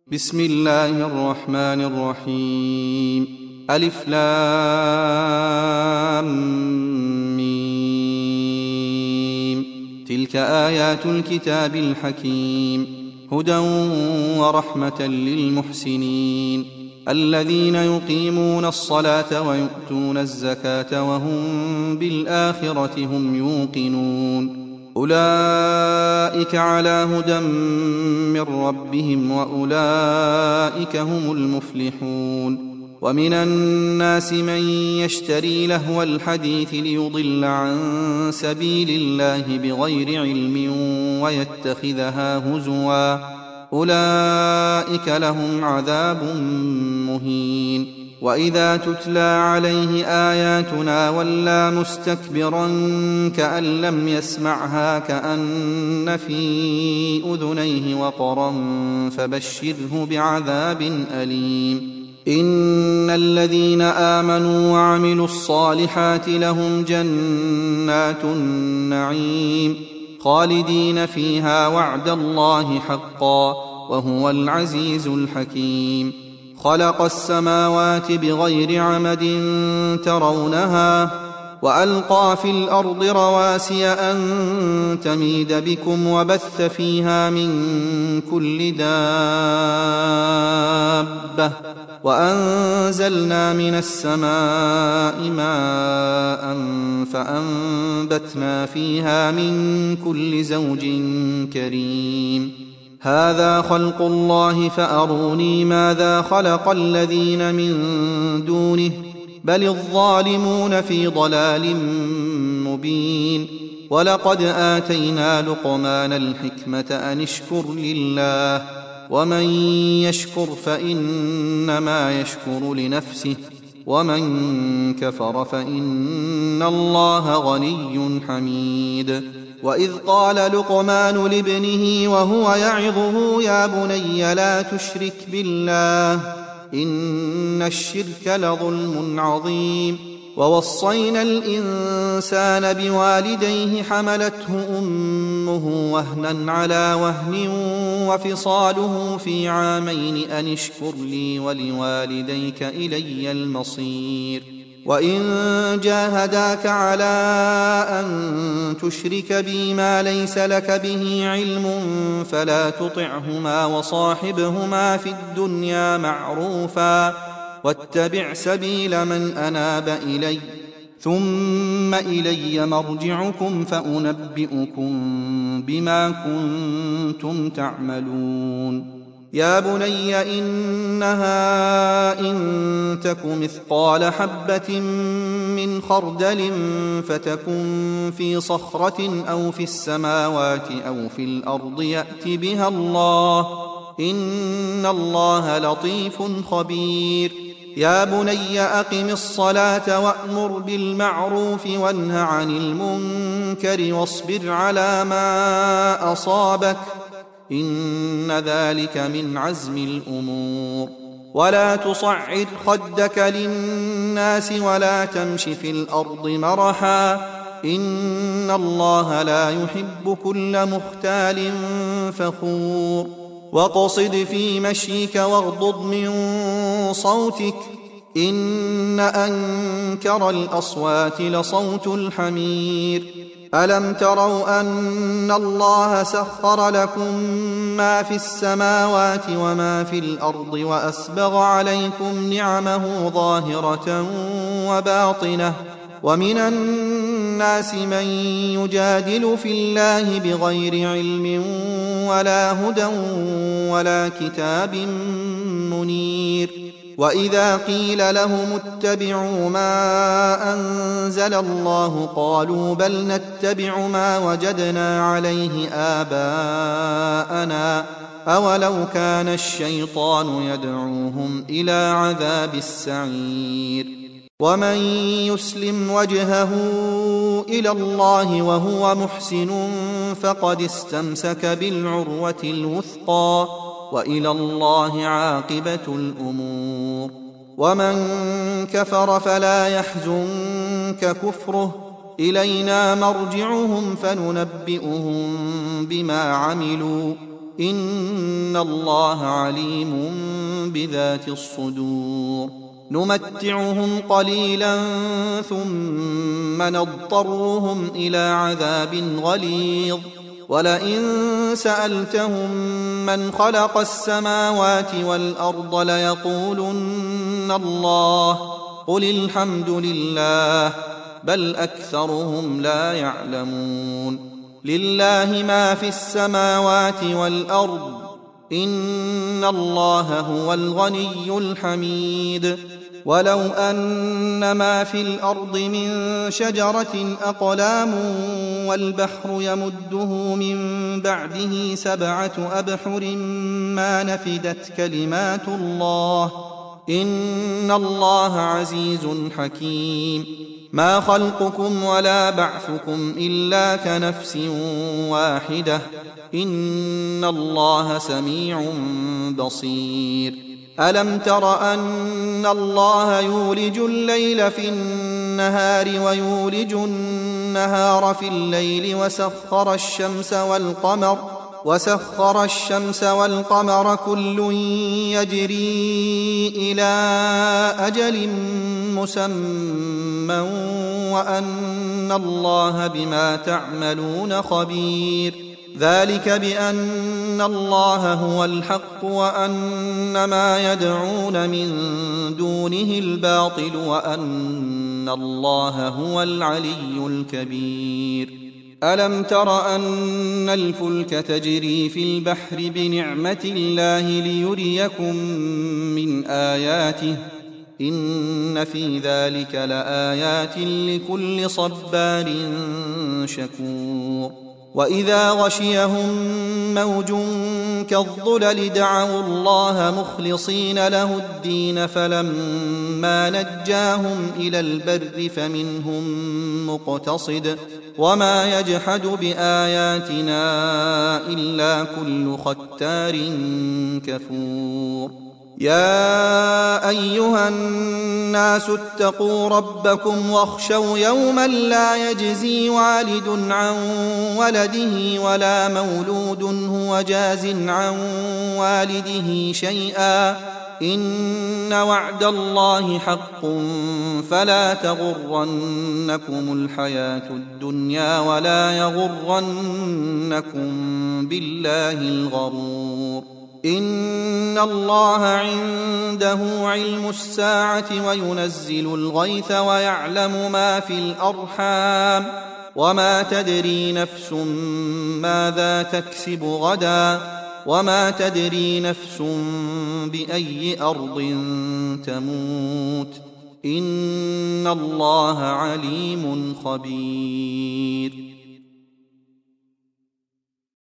بسم الله الرحمن الرحيم. ألف لام ميم. تلك آيات الكتاب الحكيم، هدى ورحمة للمحسنين الذين يقيمون الصلاة ويؤتون الزكاة وهم بالآخرة هم يوقنون. أولئك على هدى من ربهم وأولئك هم المفلحون. ومن الناس من يشتري لهو الحديث ليضل عن سبيل الله بغير علم ويتخذها هزوا، أولئك لهم عذاب مهين. وإذا تتلى عليه آياتنا ولى مستكبرا كأن لم يسمعها كأن في أذنيه وقرا فبشره بعذاب أليم. إن الذين آمنوا وعملوا الصالحات لهم جنات النعيم خالدين فيها وعد الله حقا وهو العزيز الحكيم. خلق السماوات بغير عمد ترونها وألقى في الأرض رواسي أن تميد بكم وبث فيها من كل دابة وأنزلنا من السماء ماء فأنبتنا فيها من كل زوج كريم. هذا خلق الله فأروني ماذا خلق الذين من دونه بل الظالمون في ضلال مبين. ولقد آتينا لقمان الحكمة أن اشكر لله ومن يشكر فإنما يشكر لنفسه ومن كفر فإن الله غني حميد. وإذ قال لقمان لابنه وهو يعظه يا بني لا تشرك بالله إن الشرك لظلم عظيم. ووصينا الإنسان بوالديه حملته أمه وهنا على وهن وفصاله في عامين أن اشكر لي ولوالديك إلي المصير. وإن جاهداك على أن تشرك بي ما ليس لك به علم فلا تطعهما وصاحبهما في الدنيا معروفا واتبع سبيل من أناب إلي ثم إلي مرجعكم فأنبئكم بما كنتم تعملون. يا بني إنها إن تك مثقال حبة من خردل فتكن في صخرة أو في السماوات أو في الأرض يأت بها الله إن الله لطيف خبير. يا بني أقم الصلاة وأمر بالمعروف وانه عن المنكر واصبر على ما أصابك إن ذلك من عزم الأمور. ولا تصعر خدك للناس ولا تمش في الأرض مرحا إن الله لا يحب كل مختال فخور. واقصد في مشيك واغضض من صوتك إن أنكر الأصوات لصوت الحمير. ألم تروا أن الله سخر لكم ما في السماوات وما في الأرض وأسبغ عليكم نعمه ظاهرة وباطنة ومن الناس من يجادل في الله بغير علم ولا هدى ولا كتاب منير. وإذا قيل لهم اتبعوا ما أنزل الله قالوا بل نتبع ما وجدنا عليه آباءنا أولو كان الشيطان يدعوهم إلى عذاب السعير. ومن يسلم وجهه إلى الله وهو محسن فقد استمسك بالعروة الوثقى وإلى الله عاقبة الأمور. ومن كفر فلا يحزنك كفره إلينا مرجعهم فننبئهم بما عملوا إن الله عليم بذات الصدور نمتعهم قليلا ثم نضطرهم إلى عذاب غليظ ولئن سألتهم من خلق السماوات والأرض ليقولن الله قل الحمد لله بل أكثرهم لا يعلمون لله ما في السماوات والأرض إن الله هو الغني الحميد ولو أن ما في الأرض من شجرة أقلام والبحر يمده من بعده 7 أبحر ما نفدت كلمات الله إن الله عزيز حكيم ما خلقكم ولا بعثكم إلا كنفس واحدة إن الله سميع بصير ألم تر أن الله يولج الليل في النهار ويولج النهار في الليل وسخر الشمس والقمر كل يجري إلى أجل مسمى وأن الله بما تعملون خبير ذلك بأن الله هو الحق وأن ما يدعون من دونه الباطل وأن الله هو العلي الكبير ألم تر أن الفلك تجري في البحر بنعمة الله ليريكم من آياته إن في ذلك لآيات لكل صبار شكور وإذا غشيهم موج كالظلل دعوا الله مخلصين له الدين فلما نجاهم إلى البر فمنهم مقتصد وما يجحد بآياتنا إلا كل ختار كفور يا أيها الناس اتقوا ربكم واخشوا يوما لا يجزي والد عن ولده ولا مولود هو جاز عن والده شيئا إن وعد الله حق فلا تغرنكم الحياة الدنيا ولا يغرنكم بالله الغرور إن الله عنده علم الساعة وينزل الغيث ويعلم ما في الأرحام وما تدري نفس ماذا تكسب غدا وما تدري نفس بأي أرض تموت إن الله عليم خبير